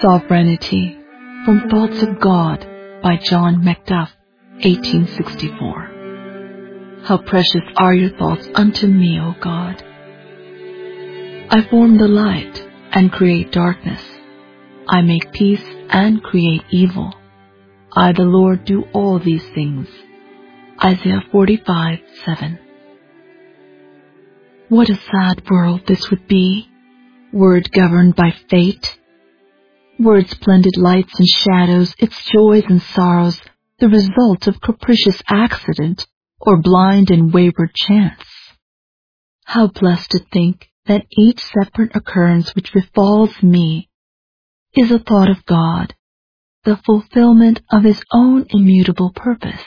Sovereignty, from Thoughts of God, by John Macduff, 1864. How precious are your thoughts unto me, O God! I form the light and create darkness. I make peace and create evil. I, the Lord, do all these things. Isaiah 45:7. What a sad world this would be, were it governed by fate, were its splendid lights and shadows, its joys and sorrows, the result of capricious accident or blind and wayward chance. How blessed to think that each separate occurrence which befalls me is a thought of God, the fulfillment of His own immutable purpose.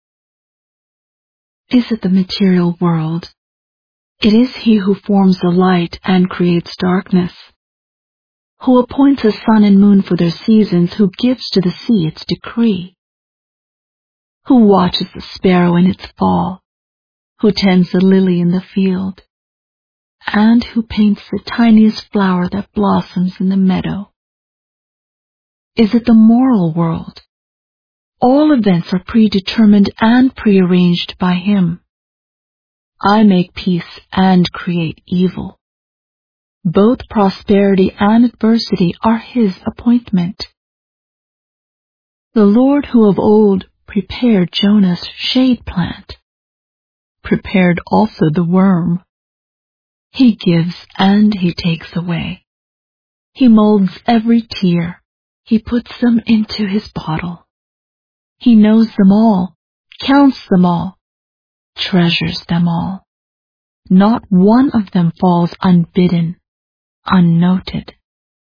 Is it the material world? It is He who forms the light and creates darkness, who appoints the sun and moon for their seasons, who gives to the sea its decree, who watches the sparrow in its fall, who tends the lily in the field, and who paints the tiniest flower that blossoms in the meadow. Is it the moral world? All events are predetermined and prearranged by Him. I make peace and create evil. Both prosperity and adversity are His appointment. The Lord who of old prepared Jonah's shade plant, prepared also the worm. He gives and He takes away. He molds every tear. He puts them into His bottle. He knows them all, counts them all, treasures them all. Not one of them falls unbidden, unnoted.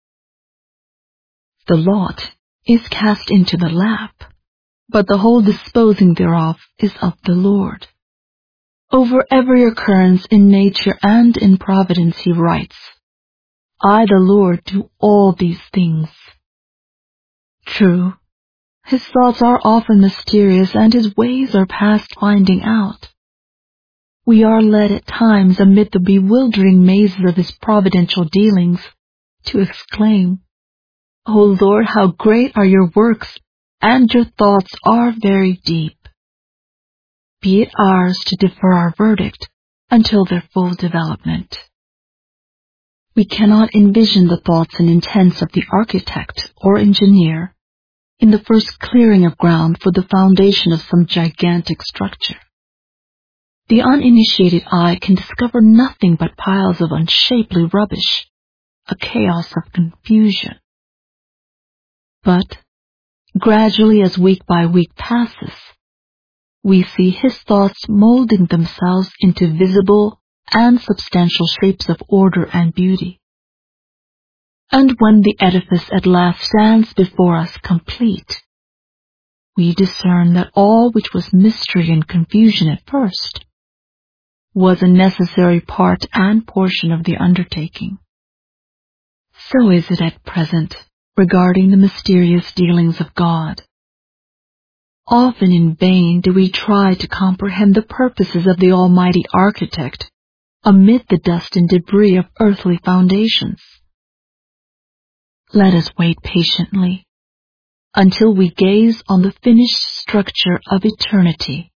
The lot is cast into the lap, but the whole disposing thereof is of the Lord. Over every occurrence in nature and in providence He writes, I, the Lord, do all these things. True, His thoughts are often mysterious and His ways are past finding out. We are led at times amid the bewildering mazes of His providential dealings to exclaim, O Lord, how great are your works, and your thoughts are very deep. Be it ours to defer our verdict until their full development. We cannot envision the thoughts and intents of the architect or engineer in the first clearing of ground for the foundation of some gigantic structure. The uninitiated eye can discover nothing but piles of unshapely rubbish, a chaos of confusion. But, gradually as week by week passes, we see His thoughts molding themselves into visible and substantial shapes of order and beauty. And when the edifice at last stands before us complete, we discern that all which was mystery and confusion at first was a necessary part and portion of the undertaking. So is it at present regarding the mysterious dealings of God. Often in vain do we try to comprehend the purposes of the Almighty Architect amid the dust and debris of earthly foundations. Let us wait patiently until we gaze on the finished structure of eternity.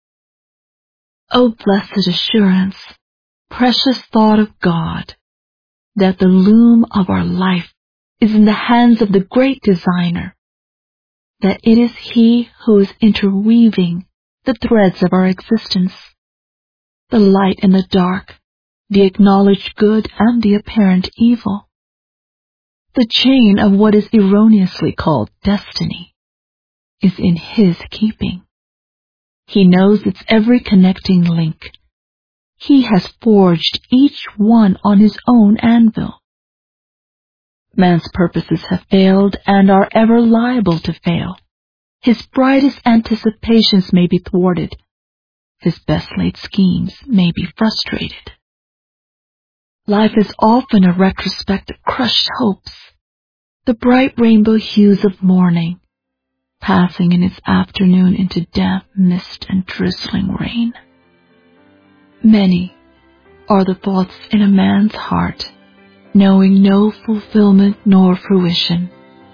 O blessed assurance, precious thought of God, that the loom of our life is in the hands of the great Designer, that it is He who is interweaving the threads of our existence, the light and the dark, the acknowledged good and the apparent evil. The chain of what is erroneously called destiny is in His keeping. He knows its every connecting link. He has forged each one on His own anvil. Man's purposes have failed and are ever liable to fail. His brightest anticipations may be thwarted. His best laid schemes may be frustrated. Life is often a retrospect of crushed hopes, the bright rainbow hues of morning, passing in its afternoon into damp mist and drizzling rain. Many are the thoughts in a man's heart, knowing no fulfillment nor fruition,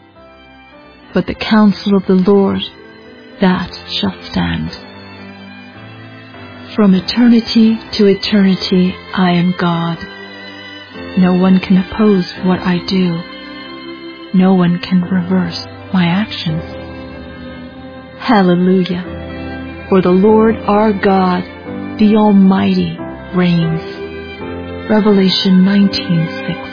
but the counsel of the Lord, that shall stand. From eternity to eternity I am God. No one can oppose what I do. No one can reverse my actions. Hallelujah! For the Lord our God, the Almighty, reigns. Revelation 19:6.